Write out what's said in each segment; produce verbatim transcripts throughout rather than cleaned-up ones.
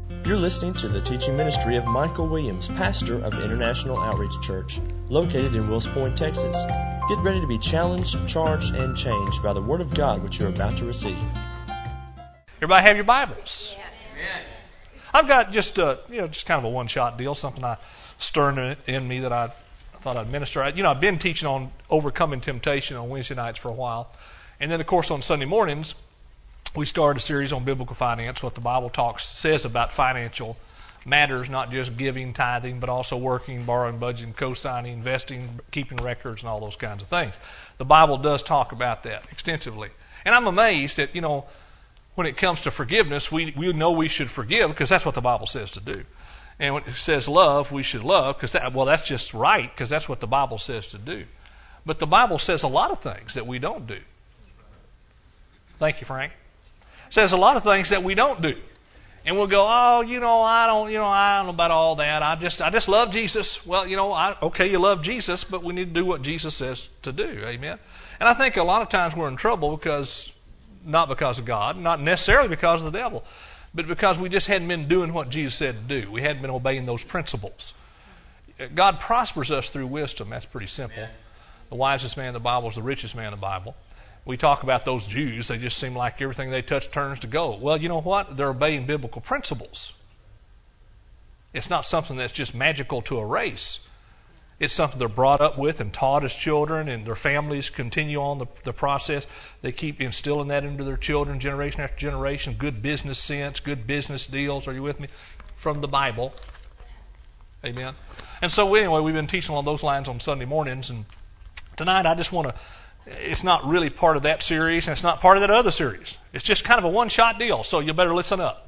You're listening to the teaching ministry of Michael Williams, pastor of International Outreach Church, located in Wills Point, Texas. Get ready to be challenged, charged, and changed by the Word of God which you're about to receive. Everybody have your Bibles? Yeah. I've got just a, you know, just kind of a one-shot deal, something I stirred in me that I thought I'd minister. You know, I've been teaching on overcoming temptation on Wednesday nights for a while. And then, of course, on Sunday mornings, we started a series on biblical finance, what the Bible talks says about financial matters, not just giving, tithing, but also working, borrowing, budgeting, co-signing, investing, keeping records, and all those kinds of things. The Bible does talk about that extensively. And I'm amazed that, you know, when it comes to forgiveness, we, we know we should forgive because that's what the Bible says to do. And when it says love, we should love because, that, well, that's just right because that's what the Bible says to do. But the Bible says a lot of things that we don't do. Thank you, Frank. Says a lot of things that we don't do. And we'll go, oh, you know, I don't, you know, I don't know about all that. I just, I just love Jesus. Well, you know, I, okay, you love Jesus, but we need to do what Jesus says to do. Amen. And I think a lot of times we're in trouble because, not because of God, not necessarily because of the devil, but because we just hadn't been doing what Jesus said to do. We hadn't been obeying those principles. God prospers us through wisdom. That's pretty simple. Amen. The wisest man in the Bible is the richest man in the Bible. We talk about those Jews, they just seem like everything they touch turns to gold. Well, you know what? They're obeying biblical principles. It's not something that's just magical to a race. It's something they're brought up with and taught as children, and their families continue on the, the process. They keep instilling that into their children generation after generation. Good business sense, good business deals. Are you with me? From the Bible. Amen. And so anyway, we've been teaching along those lines on Sunday mornings, and tonight I just want to... It's not really part of that series, and it's not part of that other series. It's just kind of a one-shot deal, so you better listen up.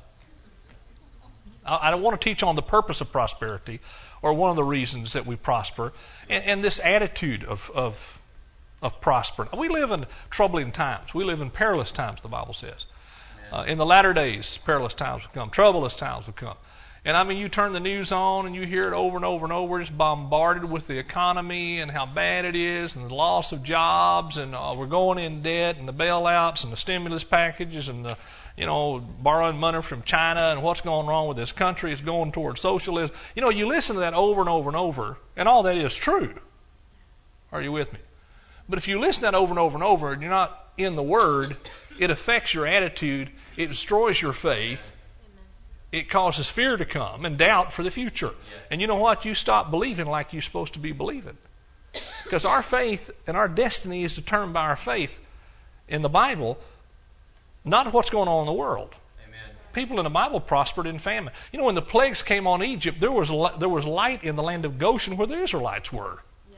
I don't want to teach on the purpose of prosperity or one of the reasons that we prosper and, and this attitude of, of, of prospering. We live in troubling times. We live in perilous times, the Bible says. Uh, in the latter days, perilous times will come. Troublous times will come. And I mean, you turn the news on and you hear it over and over and over. We're just bombarded with the economy and how bad it is and the loss of jobs and uh, we're going in debt and the bailouts and the stimulus packages and the, you know, borrowing money from China and what's going wrong with this country is going towards socialism. You know, you listen to that over and over and over, and all that is true. Are you with me? But if you listen to that over and over and over and you're not in the Word, it affects your attitude. It destroys your faith. It causes fear to come and doubt for the future. Yes. And you know what? You stop believing like you're supposed to be believing. Because our faith and our destiny is determined by our faith in the Bible, not what's going on in the world. Amen. People in the Bible prospered in famine. You know, when the plagues came on Egypt, there was there was light in the land of Goshen where the Israelites were.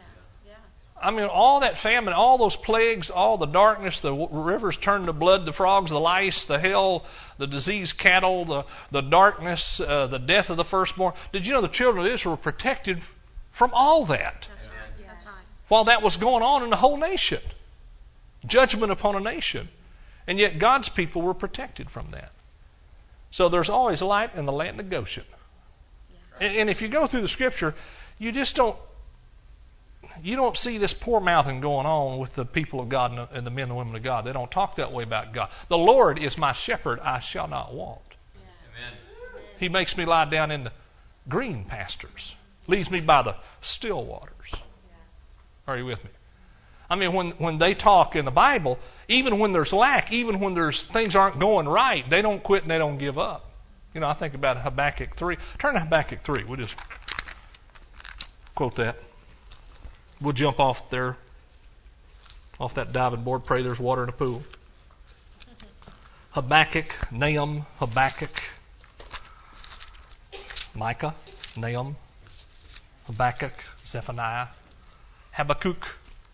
I mean, all that famine, all those plagues, all the darkness, the rivers turned to blood, the frogs, the lice, the hail, the diseased cattle, the, the darkness, uh, the death of the firstborn. Did you know the children of Israel were protected from all that? That's right. That's right. While that was going on in the whole nation. Judgment upon a nation. And yet God's people were protected from that. So there's always light in the land of Goshen. Yeah. And, and if you go through the Scripture, you just don't You don't see this poor mouthing going on with the people of God and the, and the men and women of God. They don't talk that way about God. The Lord is my shepherd, I shall not want. Yeah. Amen. He makes me lie down in the green pastures. Leads me by the still waters. Yeah. Are you with me? I mean, when, when they talk in the Bible, even when there's lack, even when there's things aren't going right, they don't quit and they don't give up. You know, I think about Habakkuk three. Turn to Habakkuk three. We'll just quote that. We'll jump off there, off that diving board, pray there's water in the pool. Habakkuk, Nahum, Habakkuk, Micah, Nahum, Habakkuk, Zephaniah, Habakkuk.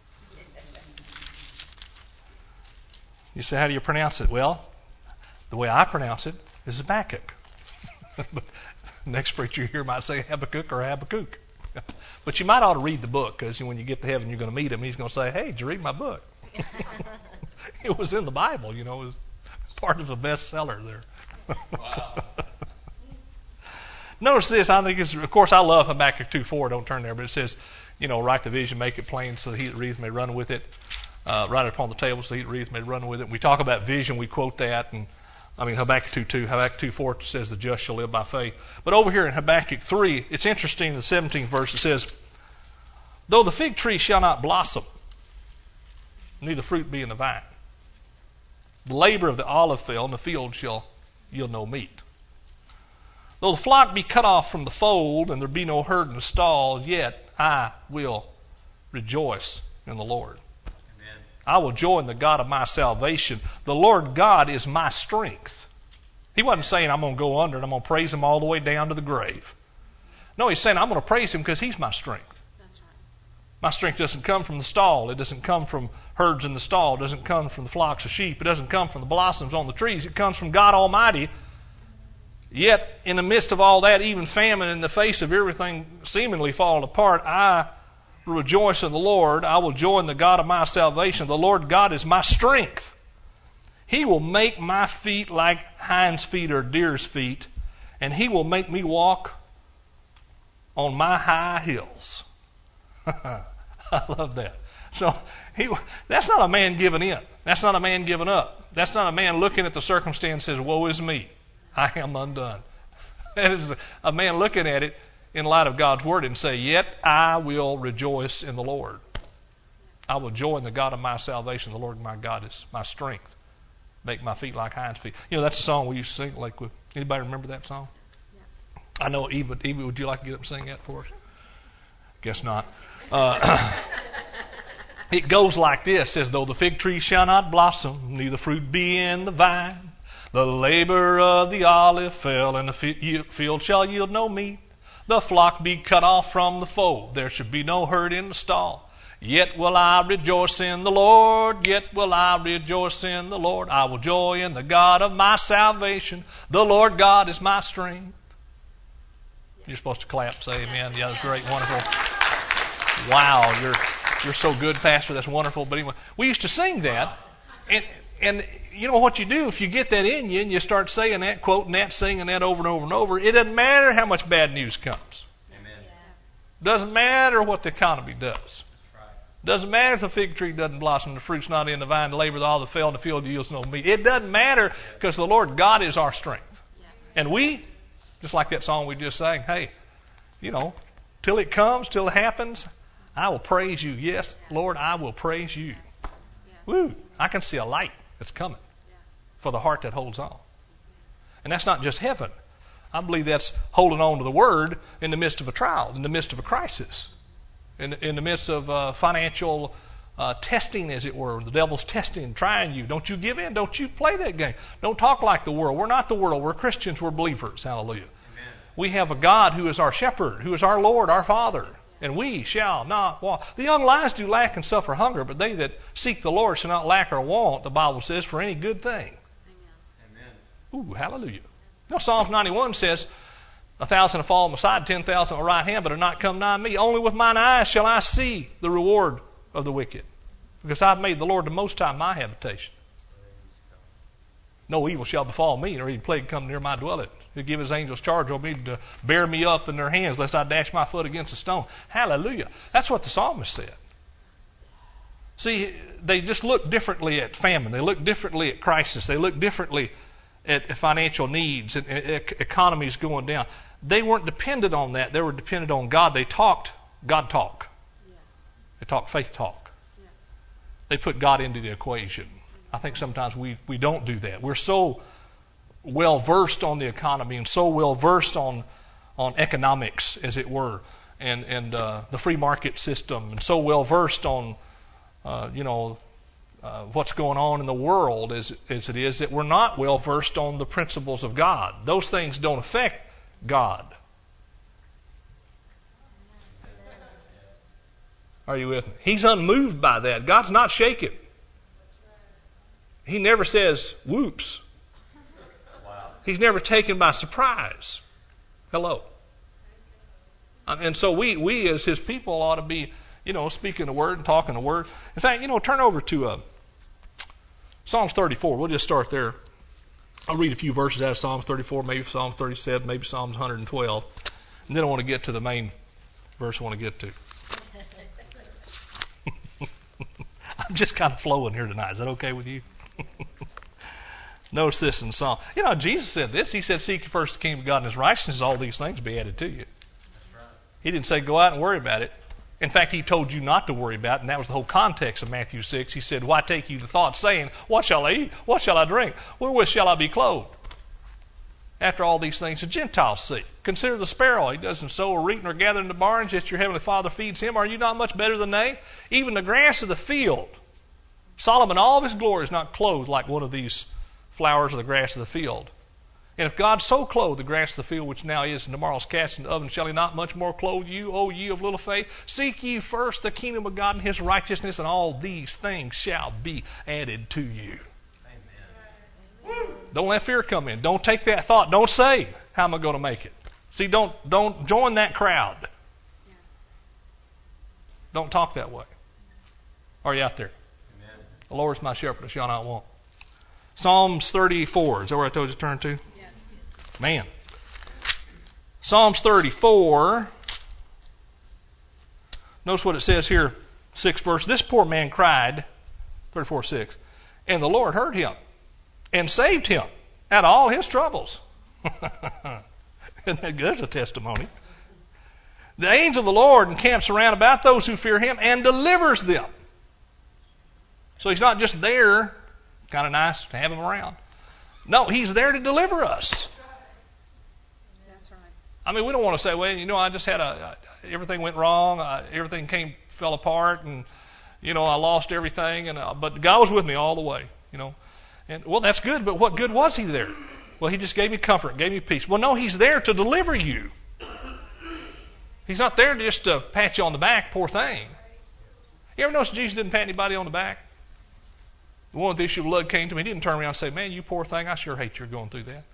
You say, how do you pronounce it? Well, the way I pronounce it is Habakkuk. But next preacher you hear might say Habakkuk or Habakkuk. But you might ought to read the book because when you get to heaven, you're going to meet him. He's going to say, hey, did you read my book? It was in the Bible, you know. It was part of a bestseller there. Wow. Notice this. I think it's, of course, I love Habakkuk two four. Don't turn there. But it says, you know, write the vision, make it plain so he that reads may run with it. Uh, write it upon the table so he that reads may run with it. We talk about vision. We quote that. And I mean, Habakkuk two two, Habakkuk two four says the just shall live by faith. But over here in Habakkuk three, it's interesting, the seventeenth verse, it says, though the fig tree shall not blossom, neither fruit be in the vine, the labor of the olive fail, and the field shall yield no meat. Though the flock be cut off from the fold, and there be no herd in the stall, yet I will rejoice in the Lord. Amen. I will joy in the God of my salvation. The Lord God is my strength. He wasn't saying I'm going to go under and I'm going to praise Him all the way down to the grave. No, He's saying I'm going to praise Him because He's my strength. That's right. My strength doesn't come from the stall. It doesn't come from herds in the stall. It doesn't come from the flocks of sheep. It doesn't come from the blossoms on the trees. It comes from God Almighty. Yet, in the midst of all that, even famine, in the face of everything seemingly falling apart, I rejoice in the Lord. I will joy in the God of my salvation. The Lord God is my strength. He will make my feet like hinds' feet or deer's feet, and He will make me walk on my high hills. I love that. So he, that's not a man giving in. That's not a man giving up. That's not a man looking at the circumstance and says, woe is me. I am undone. That is a man looking at it in light of God's Word and say, yet I will rejoice in the Lord. I will joy in the God of my salvation. The Lord my God is my strength. Make my feet like hinds' feet. You know, that's a song we used to sing. Like, anybody remember that song? Yeah. I know, Eva, Eva, would you like to get up and sing that for us? Guess not. Uh, it goes like this. It says, though the fig tree shall not blossom, neither fruit be in the vine, the labor of the olive fell, and the field shall yield no meat. The flock be cut off from the fold. There should be no herd in the stall. Yet will I rejoice in the Lord. Yet will I rejoice in the Lord. I will joy in the God of my salvation. The Lord God is my strength. You're supposed to clap, say amen. Yeah, that's great, wonderful. Wow, you're you're so good, Pastor. That's wonderful. But anyway, we used to sing that, and and you know what you do if you get that in you and you start saying that, quoting that, singing that over and over and over. It doesn't matter how much bad news comes. Amen. Doesn't matter what the economy does. Doesn't matter if the fig tree doesn't blossom, the fruit's not in the vine, the labor of all the fell, and the field yields no meat. It doesn't matter because the Lord God is our strength. And we, just like that song we just sang, hey, you know, till it comes, till it happens, I will praise you. Yes, Lord, I will praise you. Woo! I can see a light that's coming for the heart that holds on. And that's not just heaven. I believe that's holding on to the Word in the midst of a trial, in the midst of a crisis. In, in the midst of uh, financial uh, testing, as it were, the devil's testing and trying you. Don't you give in. Don't you play that game. Don't talk like the world. We're not the world. We're Christians. We're believers. Hallelujah. Amen. We have a God who is our shepherd, who is our Lord, our Father, and we shall not want. The young lions do lack and suffer hunger, but they that seek the Lord shall not lack or want, the Bible says, for any good thing. Amen. Ooh, hallelujah. You know, Psalms ninety-one says, a thousand will fall on my side, ten thousand on my right hand, but will not come nigh me. Only with mine eyes shall I see the reward of the wicked, because I've made the Lord the Most High my habitation. No evil shall befall me, nor any plague come near my dwelling. He'll give His angels charge over me to bear me up in their hands, lest I dash my foot against a stone. Hallelujah. That's what the psalmist said. See, they just look differently at famine. They look differently at crisis. They look differently at financial needs and economies going down. They weren't dependent on that. They were dependent on God. They talked God talk. Yes. They talked faith talk. Yes. They put God into the equation. I think sometimes we, we don't do that. We're so well versed on the economy and so well versed on on economics, as it were, and and uh, the free market system, and so well versed on uh, you know uh, what's going on in the world as as it is, that we're not well versed on the principles of God. Those things don't affect God. Are you with me? He's unmoved by that. God's not shaken. He never says, whoops. Wow. He's never taken by surprise. Hello. And so we, we as His people ought to be, you know, speaking the Word and talking the Word. In fact, you know, turn over to uh, Psalms thirty-four. We'll just start there. I'll read a few verses out of Psalms thirty-four, maybe Psalms thirty-seven, maybe Psalms one hundred twelve. And then I want to get to the main verse I want to get to. I'm just kind of flowing here tonight. Is that okay with you? Notice this in Psalm. You know, Jesus said this. He said, seek first the kingdom of God and His righteousness, all these things will be added to you. He didn't say go out and worry about it. In fact, He told you not to worry about it, and that was the whole context of Matthew six. He said, why take you the thought, saying, what shall I eat? What shall I drink? Wherewith shall I be clothed? After all these things the Gentiles seek. Consider the sparrow. He doesn't sow or reap nor gather in the barns, yet your heavenly Father feeds him. Are you not much better than they? Even the grass of the field. Solomon, all of his glory, is not clothed like one of these flowers of the grass of the field. And if God so clothed the grass of the field, which now is and tomorrow is cast in the oven, shall He not much more clothe you, O ye of little faith? Seek ye first the kingdom of God and His righteousness, and all these things shall be added to you. Amen. Don't let fear come in. Don't take that thought. Don't say, how am I going to make it? See, don't, don't join that crowd. Yeah. Don't talk that way. Are you out there? Amen. The Lord is my shepherd, I shall not want. Psalms thirty-four. Is that where I told you to turn to? Man. Psalms thirty-four. Notice what it says here, sixth verse. This poor man cried, thirty-four six, and the Lord heard him and saved him out of all his troubles. Isn't that good? It's a testimony. The angel of the Lord encamps around about those who fear Him and delivers them. So He's not just there, kind of nice to have Him around. No, He's there to deliver us. I mean, we don't want to say, well, you know, I just had a, everything went wrong, uh, everything came, fell apart, and, you know, I lost everything, and uh, but God was with me all the way, you know. And, well, that's good, but what good was He there? Well, He just gave me comfort, gave me peace. Well, no, He's there to deliver you. He's not there just to pat you on the back, poor thing. You ever notice Jesus didn't pat anybody on the back? The one with the issue of blood came to me, He didn't turn around and say, man, you poor thing, I sure hate you're going through that.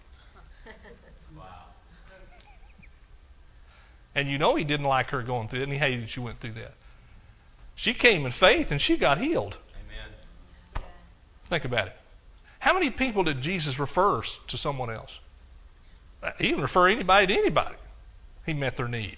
And you know He didn't like her going through it, and He hated she went through that. She came in faith, and she got healed. Amen. Think about it. How many people did Jesus refer to someone else? He didn't refer anybody to anybody. He met their need.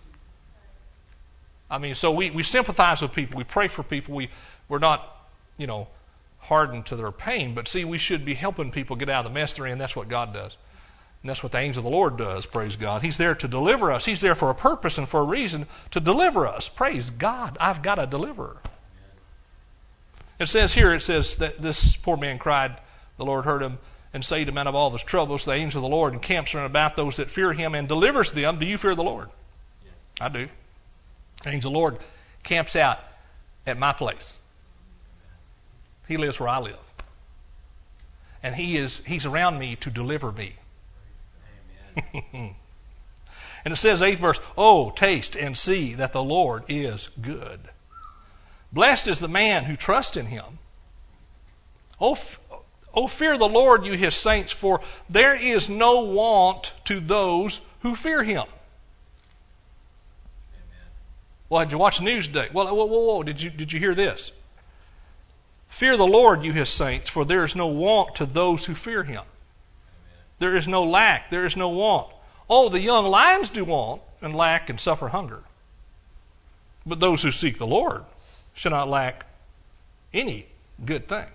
I mean, so we, we sympathize with people. We pray for people. We, we're not, you know, hardened to their pain. But see, we should be helping people get out of the mess they're in. That's what God does. And that's what the angel of the Lord does, praise God. He's there to deliver us. He's there for a purpose and for a reason to deliver us. Praise God, I've got a deliverer. It says here, it says that this poor man cried, the Lord heard him and saved him out of all his troubles. The angel of the Lord encamps around about those that fear Him and delivers them. Do you fear the Lord? Yes. I do. The angel of the Lord camps out at my place. He lives where I live. And he is He's around me to deliver me. And it says, eighth verse, oh, taste and see that the Lord is good. Blessed is the man who trusts in Him. Oh, f- oh, fear the Lord, you His saints, for there is no want to those who fear Him. Amen. Well, did you watch the news today? Well, whoa, whoa, whoa, did you, did you hear this? Fear the Lord, you His saints, for there is no want to those who fear Him. There is no lack. There is no want. Oh, the young lions do want and lack and suffer hunger. But those who seek the Lord shall not lack any good thing.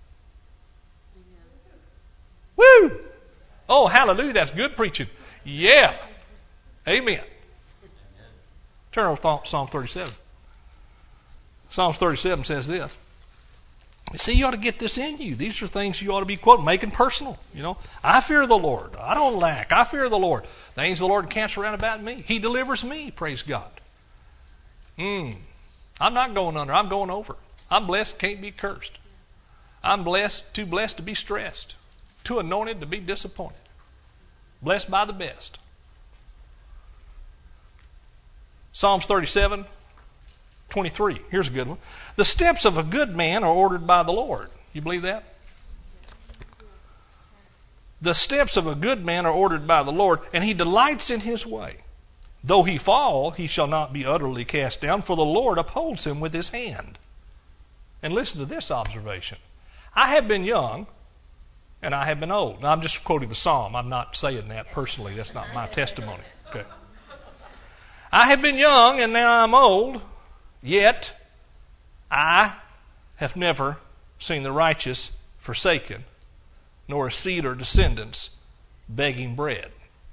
Amen. Woo! Oh, hallelujah. That's good preaching. Yeah. Amen. Amen. Turn over to Psalm thirty-seven. Psalm thirty-seven says this. See, you ought to get this in you. These are things you ought to be quoting, making personal. You know, I fear the Lord. I don't lack. I fear the Lord. The angel of the Lord encamps around about me. He delivers me. Praise God. Mm. I'm not going under. I'm going over. I'm blessed. Can't be cursed. I'm blessed. Too blessed to be stressed. Too anointed to be disappointed. Blessed by the best. Psalms thirty-seven. twenty-three. Here's a good one. The steps of a good man are ordered by the Lord. You believe that? The steps of a good man are ordered by the Lord, and He delights in his way. Though he fall, he shall not be utterly cast down, for the Lord upholds him with His hand. And listen to this observation. I have been young, and I have been old. Now, I'm just quoting the psalm. I'm not saying that personally. That's not my testimony. Okay. I have been young, and now I'm old. Yet I have never seen the righteous forsaken, nor his seed or descendants begging bread.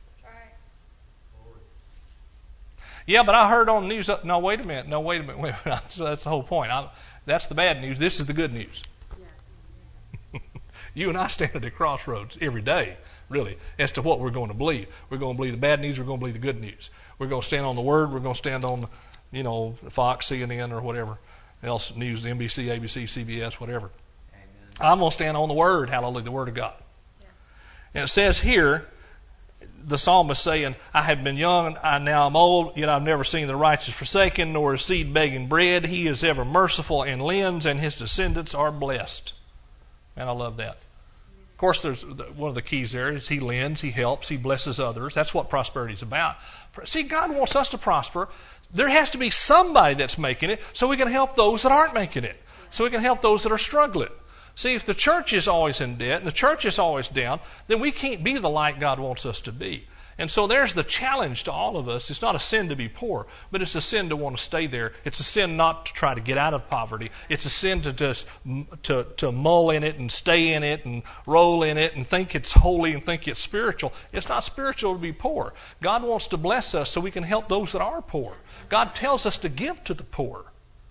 Yeah, but I heard on the news. Uh, no, wait a minute. No, wait a minute. Wait a minute. So that's the whole point. I, that's the bad news. This is the good news. Yes. You and I stand at a crossroads every day, really, as to what we're going to believe. We're going to believe the bad news. We're going to believe the good news. We're going to stand on the Word. We're going to stand on, you know, Fox, C N N, or whatever else news, N B C, A B C, C B S, whatever. Amen. I'm going to stand on the Word. Hallelujah, the Word of God. Yeah. And it says here, the psalmist saying, I have been young, and now I'm old, yet I've never seen the righteous forsaken, nor his seed begging bread. He is ever merciful and lends, and his descendants are blessed. And I love that. Of course, there's one of the keys there is he lends, he helps, he blesses others. That's what prosperity is about. See, God wants us to prosper. There has to be somebody that's making it, so we can help those that aren't making it. So we can help those that are struggling. See, if the church is always in debt and the church is always down, then we can't be the light God wants us to be. And so there's the challenge to all of us. It's not a sin to be poor, but it's a sin to want to stay there. It's a sin not to try to get out of poverty. It's a sin to just to, to mull in it and stay in it and roll in it and think it's holy and think it's spiritual. It's not spiritual to be poor. God wants to bless us so we can help those that are poor. God tells us to give to the poor.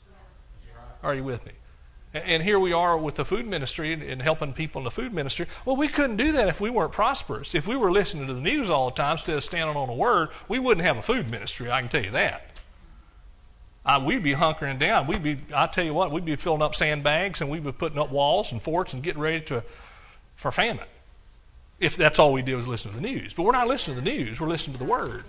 Are you with me? And here we are with the food ministry and helping people in the food ministry. Well, we couldn't do that if we weren't prosperous. If we were listening to the news all the time instead of standing on the Word, we wouldn't have a food ministry, I can tell you that. Uh, we'd be hunkering down. We'd be, I tell you what, we'd be filling up sandbags and we'd be putting up walls and forts and getting ready to for famine. If that's all we did was listen to the news. But we're not listening to the news. We're listening to the Word.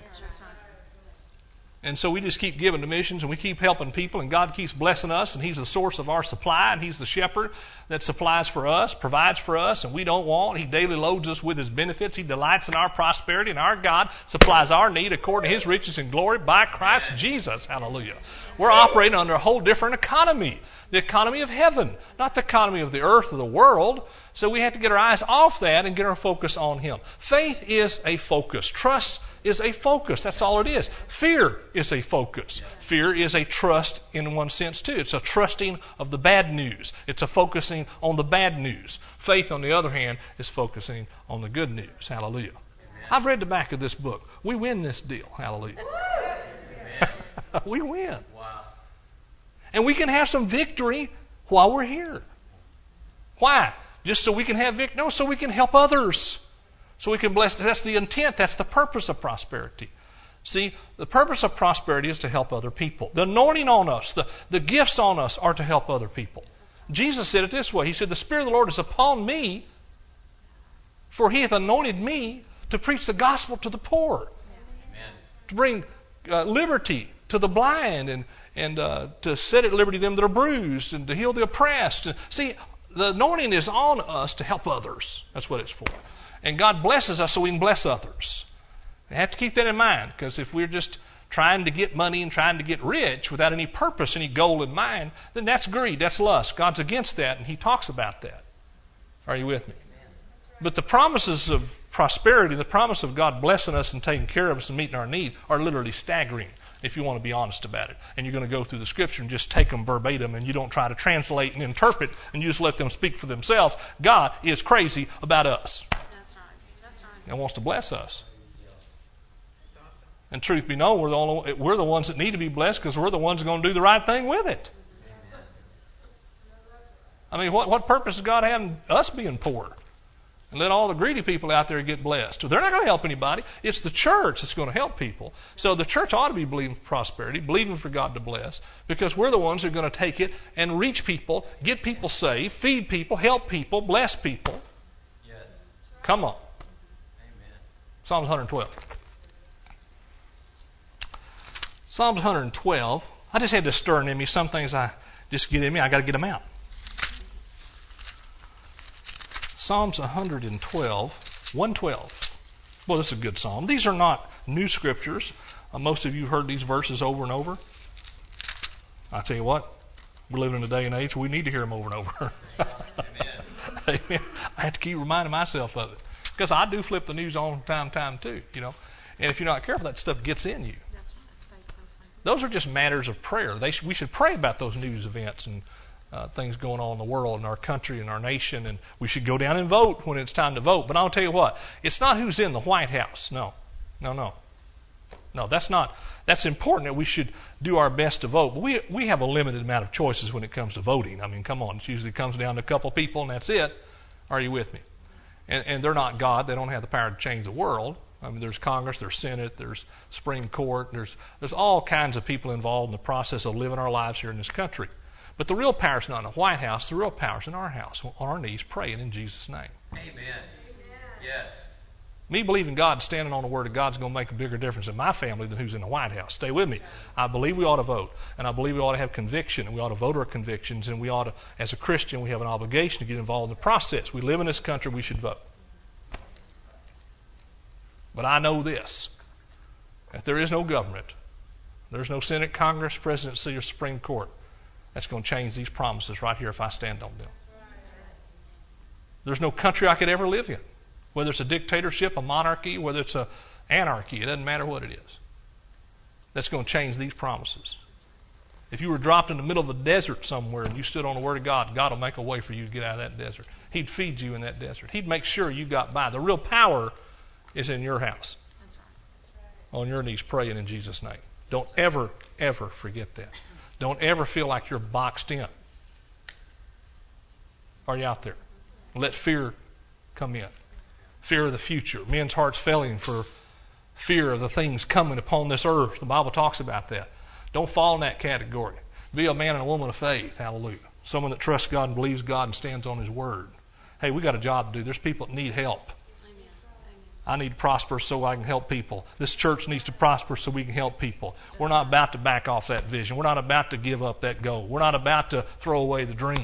And so we just keep giving to missions and we keep helping people and God keeps blessing us and He's the source of our supply and He's the shepherd that supplies for us, provides for us, and we don't want. He daily loads us with His benefits. He delights in our prosperity and our God supplies our need according to His riches and glory by Christ Jesus. Hallelujah. We're operating under a whole different economy. The economy of heaven, not the economy of the earth or the world. So we have to get our eyes off that and get our focus on Him. Faith is a focus. Trust is a focus. That's all it is. Fear is a focus. Fear is a trust in one sense too. It's a trusting of the bad news. It's a focusing on the bad news. Faith, on the other hand, is focusing on the good news. Hallelujah. I've read the back of this book. We win this deal. Hallelujah. We win. Wow. And we can have some victory while we're here. Why? Just so we can have victory? No, so we can help others. So we can bless. That's the intent. That's the purpose of prosperity. See, the purpose of prosperity is to help other people. The anointing on us, the, the gifts on us are to help other people. Jesus said it this way. He said, the Spirit of the Lord is upon me, for He hath anointed me to preach the gospel to the poor. Amen. To bring uh, liberty to the blind and, and uh, to set at liberty them that are bruised and to heal the oppressed. See, the anointing is on us to help others. That's what it's for. And God blesses us so we can bless others. You have to keep that in mind, because if we're just trying to get money and trying to get rich without any purpose, any goal in mind, then that's greed, that's lust. God's against that, and He talks about that. Are you with me? But the promises of prosperity, the promise of God blessing us and taking care of us and meeting our need are literally staggering, if you want to be honest about it. And you're going to go through the Scripture and just take them verbatim, and you don't try to translate and interpret, and you just let them speak for themselves. God is crazy about us. That's right. That's right. And wants to bless us. And truth be known, we're the, only, we're the ones that need to be blessed because we're the ones that are going to do the right thing with it. I mean, what, what purpose does God have in us being poor? And let all the greedy people out there get blessed. They're not going to help anybody. It's the church that's going to help people. So the church ought to be believing for prosperity, believing for God to bless, because we're the ones who are going to take it and reach people, get people saved, feed people, help people, bless people. Yes. Come on. Amen. Psalms one twelve. Psalms one twelve. I just had to stir in me. Some things I just get in me. I got to get them out. Psalms one twelve, one twelve. Well, this is a good psalm. These are not new scriptures. Uh, most of you have heard these verses over and over. I tell you what, we're living in a day and age we need to hear them over and over. Amen. Amen. I have to keep reminding myself of it, because I do flip the news on from time to time too. You know, and if you're not careful, that stuff gets in you. Those are just matters of prayer. They sh- we should pray about those news events and uh, things going on in the world, in our country, in our nation, and we should go down and vote when it's time to vote. But I'll tell you what, it's not who's in the White House. No, no, no. No, that's not, that's important that we should do our best to vote. But we, we have a limited amount of choices when it comes to voting. I mean, come on, it usually comes down to a couple people and that's it. Are you with me? And, and they're not God. They don't have the power to change the world. I mean, there's Congress, there's Senate, there's Supreme Court, there's there's all kinds of people involved in the process of living our lives here in this country. But the real power is not in the White House. The real power is in our house, on our knees, praying in Jesus' name. Amen. Yes. Me believing God, standing on the Word of God is going to make a bigger difference in my family than who's in the White House. Stay with me. I believe we ought to vote. And I believe we ought to have conviction. And we ought to vote our convictions. And we ought to, as a Christian, we have an obligation to get involved in the process. We live in this country. We should vote. But I know this. If there is no government, there's no Senate, Congress, Presidency, or Supreme Court that's going to change these promises right here if I stand on them. There's no country I could ever live in. Whether it's a dictatorship, a monarchy, whether it's an anarchy, it doesn't matter what it is. That's going to change these promises. If you were dropped in the middle of a desert somewhere and you stood on the Word of God, God will make a way for you to get out of that desert. He'd feed you in that desert. He'd make sure you got by. The real power is in your house. That's right. That's right. On your knees praying in Jesus' name. Don't ever, ever forget that. Don't ever feel like you're boxed in. Are you out there? Let fear come in. Fear of the future. Men's hearts failing for fear of the things coming upon this earth. The Bible talks about that. Don't fall in that category. Be a man and a woman of faith. Hallelujah. Someone that trusts God and believes God and stands on His Word. Hey, we got a job to do. There's people that need help. Amen. I need to prosper so I can help people. This church needs to prosper so we can help people. We're not about to back off that vision. We're not about to give up that goal. We're not about to throw away the dream.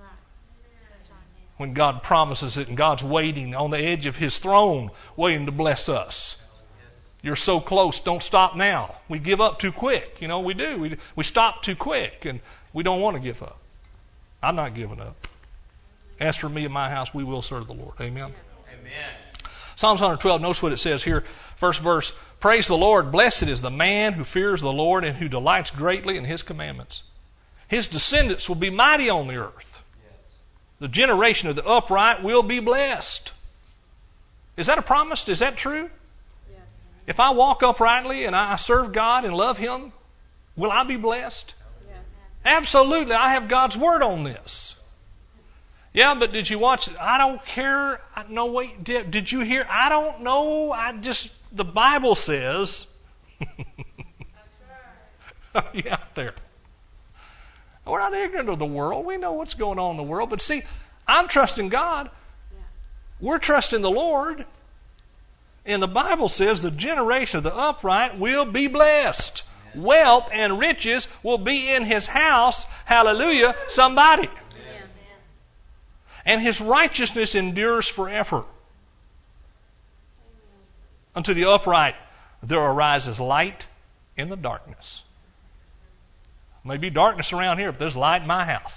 When God promises it and God's waiting on the edge of His throne, waiting to bless us. You're so close, don't stop now. We give up too quick. You know, we do. We, we stop too quick, and we don't want to give up. I'm not giving up. As for me and my house, we will serve the Lord. Amen? Amen. Psalms one twelve, notice what it says here. First verse, praise the Lord. Blessed is the man who fears the Lord and who delights greatly in His commandments. His descendants will be mighty on the earth. The generation of the upright will be blessed. Is that a promise? Is that true? Yeah. If I walk uprightly and I serve God and love Him, will I be blessed? Yeah. Absolutely. I have God's Word on this. Yeah, but did you watch? I don't care. No, wait. Did, did you hear? I don't know. I just, the Bible says. That's right. Are you out there? We're not ignorant of the world. We know what's going on in the world. But see, I'm trusting God. Yeah. We're trusting the Lord. And the Bible says the generation of the upright will be blessed. Amen. Wealth and riches will be in his house. Hallelujah, somebody. Amen. And his righteousness endures forever. Amen. Unto the upright there arises light in the darkness. May be darkness around here, but there's light in my house.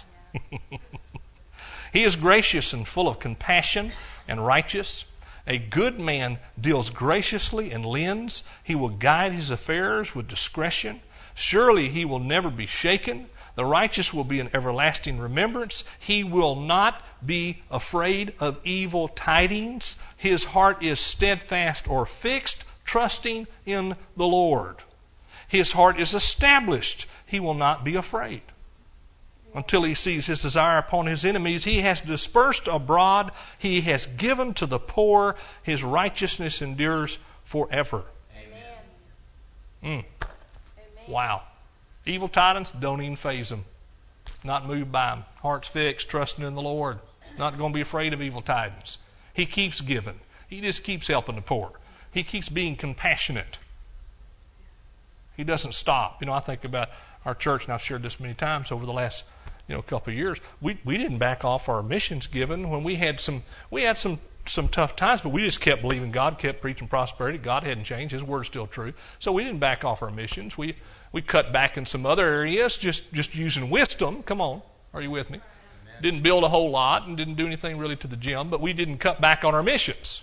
He is gracious and full of compassion and righteous. A good man deals graciously and lends. He will guide his affairs with discretion. Surely he will never be shaken. The righteous will be in everlasting remembrance. He will not be afraid of evil tidings. His heart is steadfast or fixed, trusting in the Lord. His heart is established. He will not be afraid. Until he sees his desire upon his enemies, he has dispersed abroad. He has given to the poor. His righteousness endures forever. Amen. Mm. Amen. Wow. Evil tidings don't even faze him. Not moved by them. Heart's fixed, trusting in the Lord. Not going to be afraid of evil tidings. He keeps giving. He just keeps helping the poor. He keeps being compassionate. He doesn't stop. You know, I think about our church, and I've shared this many times over the last, you know, couple of years. We we didn't back off our missions given when we had some we had some some tough times, but we just kept believing God, kept preaching prosperity. God hadn't changed; His word's still true. So we didn't back off our missions. We we cut back in some other areas, just just using wisdom. Come on, are you with me? Amen. Didn't build a whole lot and didn't do anything really to the gym, but we didn't cut back on our missions.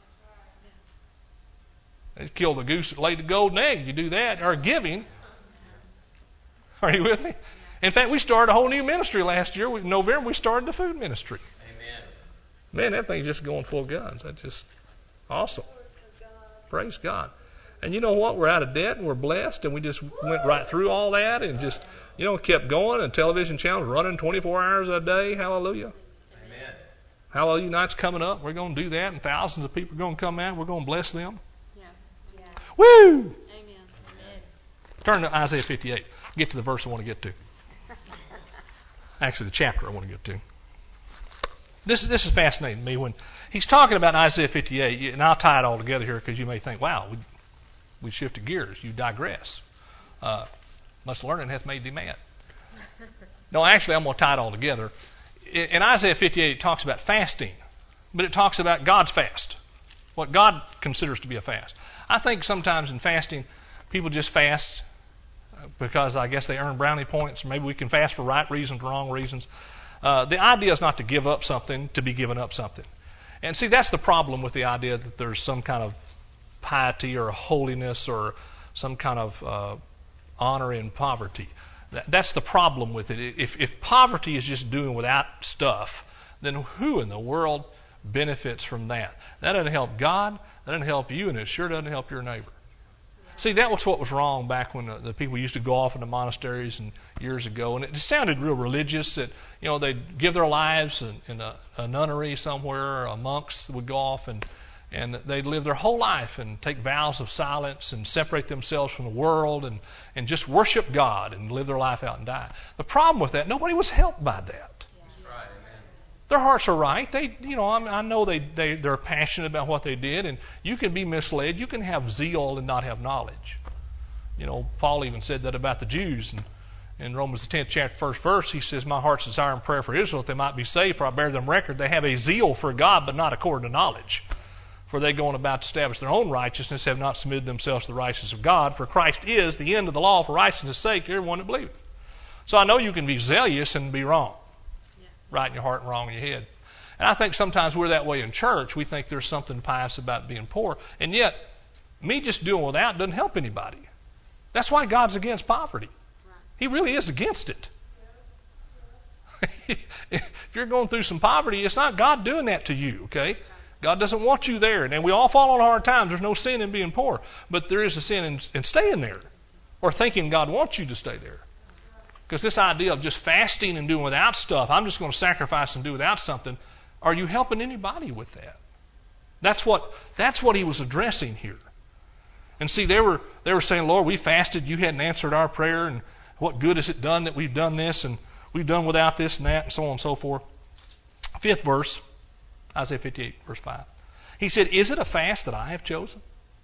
They kill the goose that laid the golden egg. You do that. Or giving. Are you with me? In fact, we started a whole new ministry last year. In November, we started the food ministry. Amen. Man, that thing's just going full guns. That's just awesome. Praise God. And you know what? We're out of debt and we're blessed, and we just went right through all that and just, you know, kept going, and television channels running twenty-four hours a day. Hallelujah. Amen. Hallelujah Night's coming up. We're going to do that, and thousands of people are going to come out. We're going to bless them. Yeah. Yeah. Woo! Amen. Amen. Turn to Isaiah fifty-eight. Get to the verse I want to get to. Actually, the chapter I want to get to. This, this is fascinating to me when he's talking about Isaiah fifty-eight, and I'll tie it all together here because you may think, wow, we, we shifted gears. You digress. Uh, much learning hath made thee mad. No, actually, I'm going to tie it all together. In Isaiah fifty-eight, it talks about fasting, but it talks about God's fast, what God considers to be a fast. I think sometimes in fasting, people just fast because I guess they earn brownie points. Maybe we can fast for right reasons, wrong reasons. Uh, the idea is not to give up something to be giving up something. And see, that's the problem with the idea that there's some kind of piety or holiness or some kind of uh, honor in poverty. That, that's the problem with it. If, if poverty is just doing without stuff, then who in the world benefits from that? That doesn't help God, that doesn't help you, and it sure doesn't help your neighbor. See, that was what was wrong back when the, the people used to go off into monasteries and years ago, and it just sounded real religious. That you know they'd give their lives in, in a, a nunnery somewhere, or a monks would go off and and they'd live their whole life and take vows of silence and separate themselves from the world and and just worship God and live their life out and die. The problem with that, nobody was helped by that. That's right. Amen. Their hearts are right. They, you know, I, I know they, they, they're passionate about what they did, and you can be misled. You can have zeal and not have knowledge. You know, Paul even said that about the Jews. And in Romans the tenth chapter, first verse, he says, my heart's desire and prayer for Israel, that they might be saved, for I bear them record. They have a zeal for God, but not according to knowledge. For they going about to establish their own righteousness, have not submitted themselves to the righteousness of God. For Christ is the end of the law for righteousness' sake to everyone that believeth. So I know you can be zealous and be wrong. Right in your heart and wrong in your head. And I think sometimes we're that way in church. We think there's something pious about being poor. And yet, me just doing without doesn't help anybody. That's why God's against poverty. He really is against it. If you're going through some poverty, it's not God doing that to you, okay? God doesn't want you there. And we all fall on hard times. There's no sin in being poor. But there is a sin in, in staying there or thinking God wants you to stay there. Because this idea of just fasting and doing without stuff, I'm just going to sacrifice and do without something, are you helping anybody with that? That's what that's what he was addressing here. And see, they were they were saying, Lord, we fasted, you hadn't answered our prayer, and what good has it done that we've done this, and we've done without this and that, and so on and so forth. Fifth verse, Isaiah fifty-eight, verse five. He said, is it a fast that I have chosen?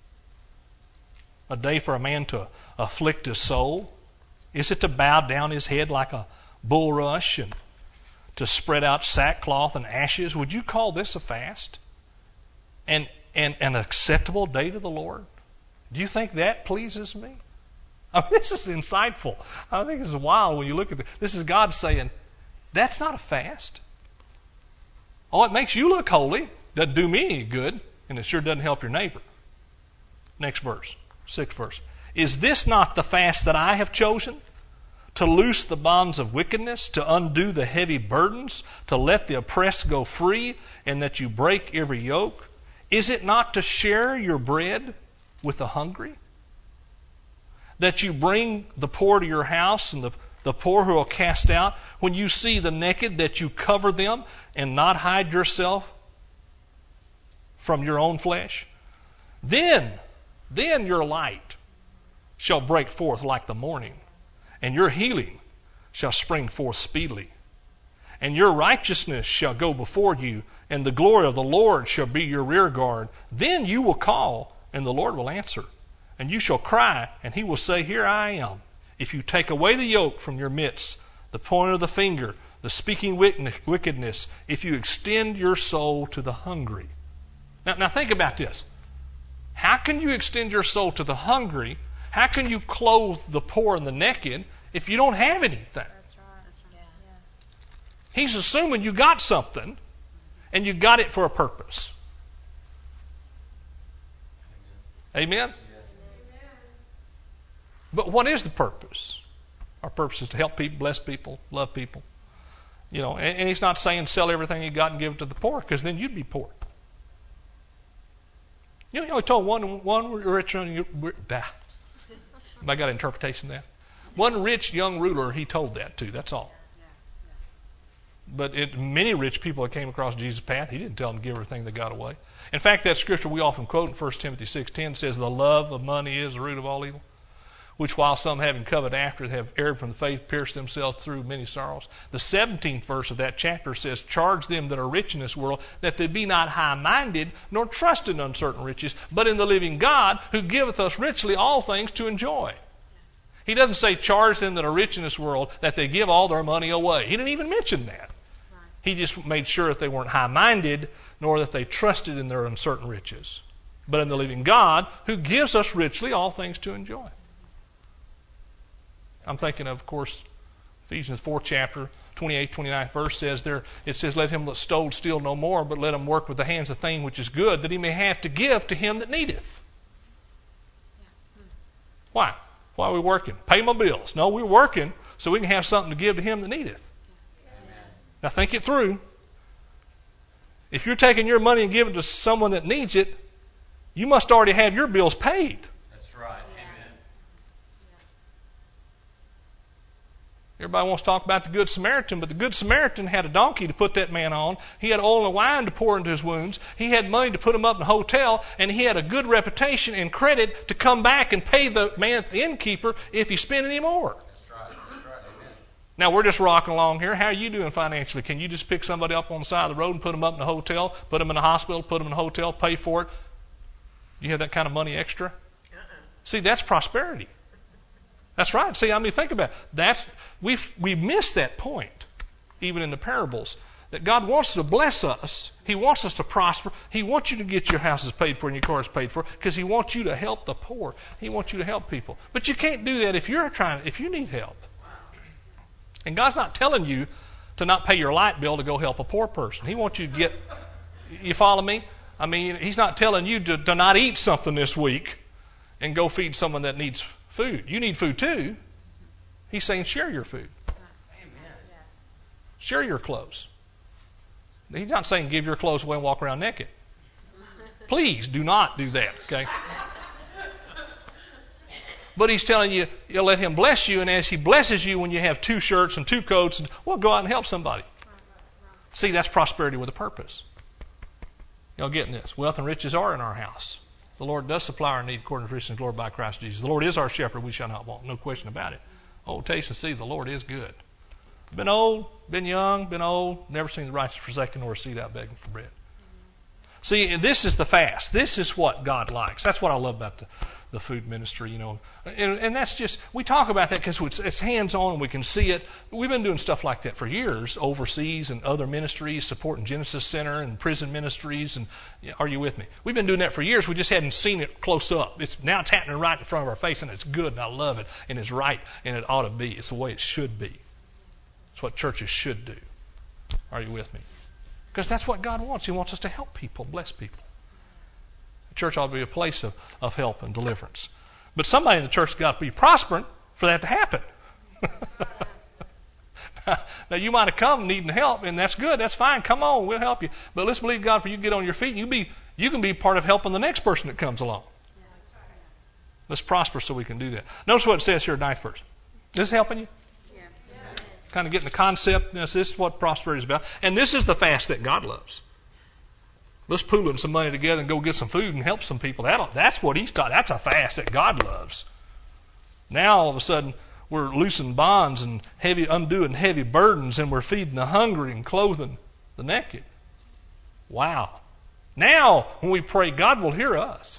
A day for a man to afflict his soul? Is it to bow down his head like a bulrush and to spread out sackcloth and ashes? Would you call this a fast? And, and an acceptable day to the Lord? Do you think that pleases me? I mean, this is insightful. I think this is wild when you look at it. This is God saying, that's not a fast. Oh, it makes you look holy. Doesn't do me any good. And it sure doesn't help your neighbor. Next verse. Sixth verse. Is this not the fast that I have chosen? To loose the bonds of wickedness, to undo the heavy burdens, to let the oppressed go free, and that you break every yoke? Is it not to share your bread with the hungry? That you bring the poor to your house, and the, the poor who are cast out? When you see the naked, that you cover them, and not hide yourself from your own flesh? Then, then your light shall break forth like the morning, and your healing shall spring forth speedily. And your righteousness shall go before you, and the glory of the Lord shall be your rear guard. Then you will call, and the Lord will answer. And you shall cry, and he will say, here I am. If you take away the yoke from your midst, the point of the finger, the speaking wickedness, if you extend your soul to the hungry. Now, now think about this. How can you extend your soul to the hungry? How can you clothe the poor and the naked if you don't have anything? That's right. That's right. Yeah. He's assuming you got something, and you got it for a purpose. Amen? Yes. But what is the purpose? Our purpose is to help people, bless people, love people. You know, and, and he's not saying sell everything you got and give it to the poor, because then you'd be poor. You know, he only told one one rich young. Anybody got an interpretation of that? One rich young ruler, he told that to. That's all. But it, many rich people that came across Jesus' path, he didn't tell them to give everything they got away. In fact, that scripture we often quote in First Timothy six ten says, "The love of money is the root of all evil, which while some having coveted after it have erred from the faith, pierced themselves through many sorrows." The seventeenth verse of that chapter says, "Charge them that are rich in this world, that they be not high-minded, nor trust in uncertain riches, but in the living God, who giveth us richly all things to enjoy." He doesn't say charge them that are rich in this world, that they give all their money away. He didn't even mention that. He just made sure that they weren't high-minded, nor that they trusted in their uncertain riches, but in the living God, who gives us richly all things to enjoy. I'm thinking of, of course, Ephesians fourth chapter, twenty-eighth, twenty-ninth verse says there, it says, "Let him that stole steal no more, but let him work with the hands the thing which is good, that he may have to give to him that needeth." Why? Why are we working? Pay my bills. No, we're working so we can have something to give to him that needeth. Now think it through. If you're taking your money and giving it to someone that needs it, you must already have your bills paid. That's right. Amen. Everybody wants to talk about the Good Samaritan, but the Good Samaritan had a donkey to put that man on. He had oil and wine to pour into his wounds. He had money to put him up in a hotel, and he had a good reputation and credit to come back and pay the man, the innkeeper, if he spent any more. That's right. That's right. Amen. Now, we're just rocking along here. How are you doing financially? Can you just pick somebody up on the side of the road and put them up in a hotel, put them in a hospital, put them in a hotel, pay for it? Do you have that kind of money extra? Uh-uh. See, that's prosperity. That's right. See, I mean, think about it. That's, we've, we miss that point, even in the parables, that God wants to bless us. He wants us to prosper. He wants you to get your houses paid for and your cars paid for, because He wants you to help the poor. He wants you to help people. But you can't do that if you're trying, if you need help. And God's not telling you to not pay your light bill to go help a poor person. He wants you to get, you follow me? I mean, He's not telling you to, to not eat something this week and go feed someone that needs food. You need food too. He's saying share your food. Amen. Share your clothes. He's not saying give your clothes away and walk around naked. Please do not do that, okay? But He's telling you, you'll let Him bless you, and as He blesses you when you have two shirts and two coats, and, well, go out and help somebody. See, that's prosperity with a purpose. Y'all getting this? Wealth and riches are in our house. The Lord does supply our need according to His riches and glory by Christ Jesus. The Lord is our shepherd, we shall not want. No question about it. Oh, taste and see, the Lord is good. Been old, been young, been old, never seen the righteous forsaken nor a seed out begging for bread. See, this is the fast. This is what God likes. That's what I love about the, the food ministry, you know. And, and that's just, we talk about that because it's, it's hands-on and we can see it. We've been doing stuff like that for years, overseas and other ministries, supporting Genesis Center and prison ministries. And are you with me? We've been doing that for years. We just hadn't seen it close up. It's now it's happening right in front of our face, and it's good, and I love it, and it's right, and it ought to be. It's the way it should be. It's what churches should do. Are you with me? Because that's what God wants. He wants us to help people, bless people. The church ought to be a place of, of help and deliverance. But somebody in the church has got to be prospering for that to happen. Now, you might have come needing help, and that's good. That's fine. Come on, we'll help you. But let's believe God for you to get on your feet. You be you can be part of helping the next person that comes along. Let's prosper so we can do that. Notice what it says here, ninth verse. Is this helping you? Kind of getting the concept. This is what prosperity is about. And this is the fast that God loves. Let's pool in some money together and go get some food and help some people. That'll, that's what He's taught. That's a fast that God loves. Now, all of a sudden, we're loosing bonds and heavy, undoing heavy burdens, and we're feeding the hungry and clothing the naked. Wow. Now, when we pray, God will hear us.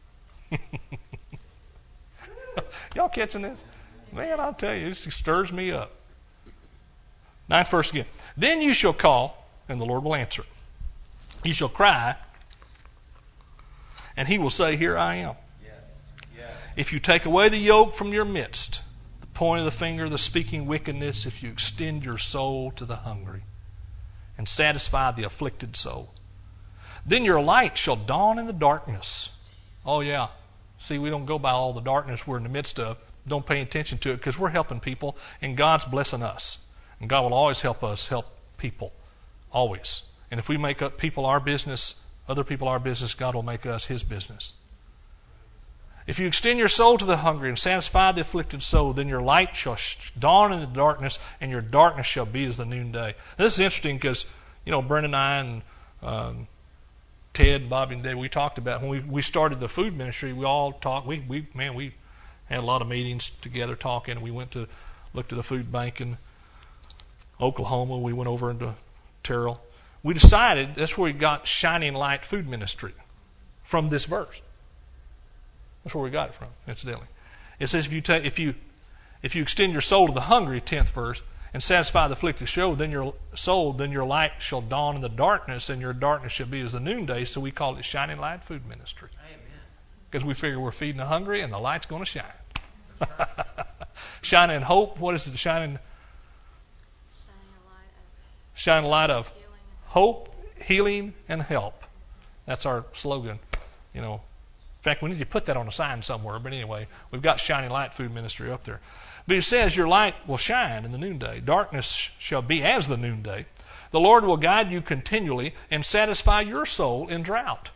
Y'all catching this? Man, I'll tell you, this stirs me up. Ninth verse again. Then you shall call, and the Lord will answer. You shall cry, and He will say, Here I am. Yes. Yes. If you take away the yoke from your midst, the point of the finger, the speaking wickedness, if you extend your soul to the hungry, and satisfy the afflicted soul, then your light shall dawn in the darkness. Oh yeah. See, we don't go by all the darkness we're in the midst of. Don't pay attention to it because we're helping people and God's blessing us. And God will always help us help people. Always. And if we make up people our business, other people our business, God will make us His business. If you extend your soul to the hungry and satisfy the afflicted soul, then your light shall dawn in the darkness, and your darkness shall be as the noonday. Now, this is interesting because, you know, Brent and I and um, Ted, Bobby, and Dave, we talked about when we, we started the food ministry. We all talked. We we man, we had a lot of meetings together talking. We went to looked at a food bank in Oklahoma. We went over into Terrell. We decided that's where we got Shining Light Food Ministry from this verse. That's where we got it from, incidentally. It says if you take, if you if you extend your soul to the hungry, tenth verse, and satisfy the afflicted soul, then your soul, then your light shall dawn in the darkness, and your darkness shall be as the noonday. So we call it Shining Light Food Ministry. Amen. Because we figure we're feeding the hungry, and the light's going to shine. Shining hope. What is it? Shining. Shining a light of Shining light of healing. hope, healing, and help. That's our slogan. You know. In fact, we need to put that on a sign somewhere. But anyway, we've got Shining Light Food Ministry up there. But it says, your light will shine in the noonday. Darkness shall be as the noonday. The Lord will guide you continually and satisfy your soul in drought.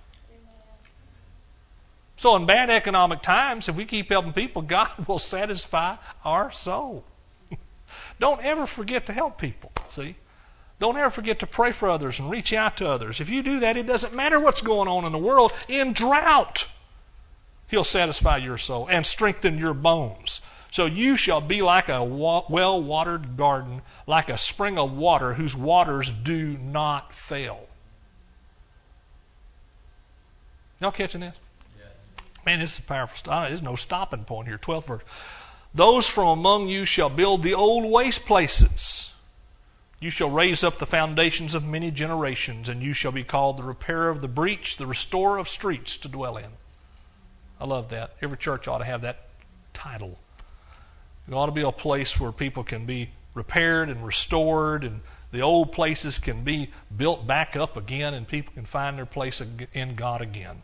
So in bad economic times, if we keep helping people, God will satisfy our soul. Don't ever forget to help people, see? Don't ever forget to pray for others and reach out to others. If you do that, it doesn't matter what's going on in the world. In drought, He'll satisfy your soul and strengthen your bones. So you shall be like a well-watered garden, like a spring of water whose waters do not fail. Y'all catching this? Yes. Man, this is powerful stuff. There's no stopping point here. twelfth verse. Those from among you shall build the old waste places. You shall raise up the foundations of many generations, and you shall be called the repairer of the breach, the restorer of streets to dwell in. I love that. Every church ought to have that title. It ought to be a place where people can be repaired and restored, and the old places can be built back up again, and people can find their place in God again.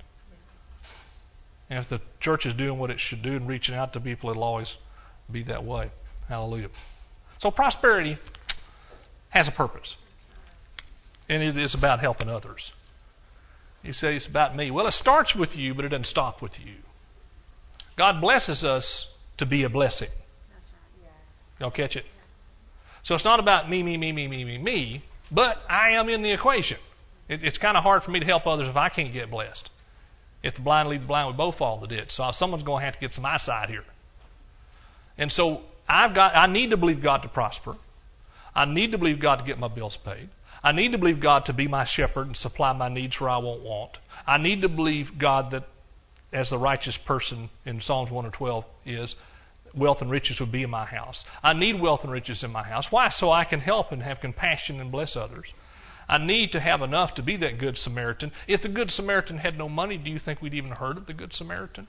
And if the church is doing what it should do and reaching out to people, it'll always be that way. Hallelujah. So prosperity has a purpose. And it is about helping others. You say it's about me. Well, it starts with you, but it doesn't stop with you. God blesses us to be a blessing. That's right. Y'all catch it? So it's not about me, me, me, me, me, me, me, but I am in the equation. It, it's kind of hard for me to help others if I can't get blessed. If the blind lead the blind, we both fall in the ditch. So someone's going to have to get some eyesight here. And so I've got. I need to believe God to prosper. I need to believe God to get my bills paid. I need to believe God to be my shepherd and supply my needs where I won't want. I need to believe God that, as the righteous person in Psalms one twelve is, wealth and riches would be in my house. I need wealth and riches in my house. Why? So I can help and have compassion and bless others. I need to have enough to be that good Samaritan. If the good Samaritan had no money, do you think we'd even heard of the good Samaritan?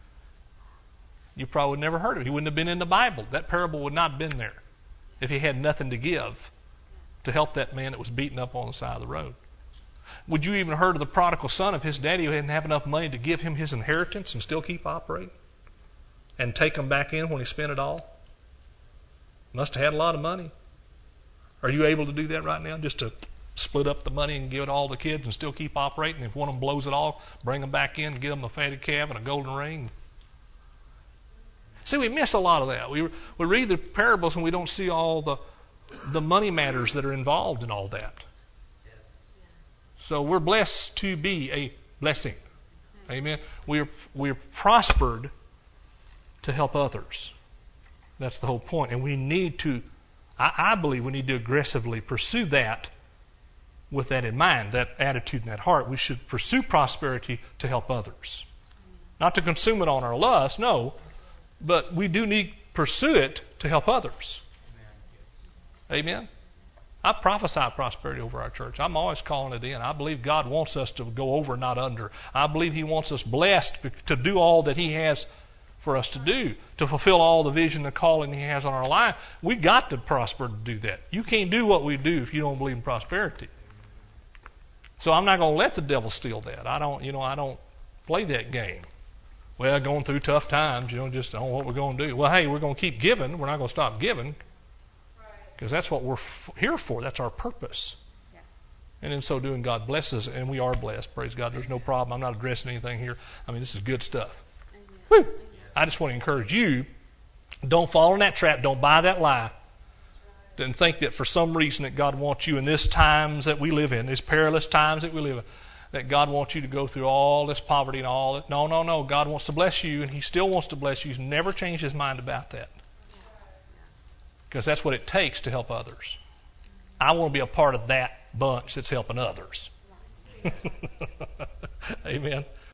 You probably would never heard of it. He wouldn't have been in the Bible. That parable would not have been there if he had nothing to give to help that man that was beaten up on the side of the road. Would you even heard of the prodigal son of his daddy who didn't have enough money to give him his inheritance and still keep operating? And take him back in when he spent it all? Must have had a lot of money. Are you able to do that right now? Just to split up the money and give it all to kids and still keep operating? If one of them blows it all, bring them back in and give them a fatted calf and a golden ring. See, we miss a lot of that. We we read the parables and we don't see all the the money matters that are involved in all that. Yes. So we're blessed to be a blessing. Amen. We're we're prospered to help others. That's the whole point. And we need to, I, I believe we need to aggressively pursue that with that in mind, that attitude and that heart. We should pursue prosperity to help others. Not to consume it on our lust, no. But we do need to pursue it to help others. Amen? Amen? I prophesy prosperity over our church. I'm always calling it in. I believe God wants us to go over, not under. I believe He wants us blessed to do all that He has for us to do, to fulfill all the vision and calling He has on our life. We got to prosper to do that. You can't do what we do if you don't believe in prosperity. So I'm not going to let the devil steal that. I don't, you know, I don't play that game. well, going through tough times, you know, just on what we're going to do. Well, hey, we're going to keep giving. We're not going to stop giving because that's what we're f- here for. That's our purpose. Yeah. And in so doing, God blesses, and we are blessed. Praise God. There's no problem. I'm not addressing anything here. I mean, this is good stuff. Amen. Woo! I just want to encourage you, don't fall in that trap. Don't buy that lie. And think that for some reason that God wants you in these times that we live in, these perilous times that we live in, that God wants you to go through all this poverty and all that. No, no, no. God wants to bless you, and He still wants to bless you. He's never changed His mind about that. Because that's what it takes to help others. I want to be a part of that bunch that's helping others. Amen.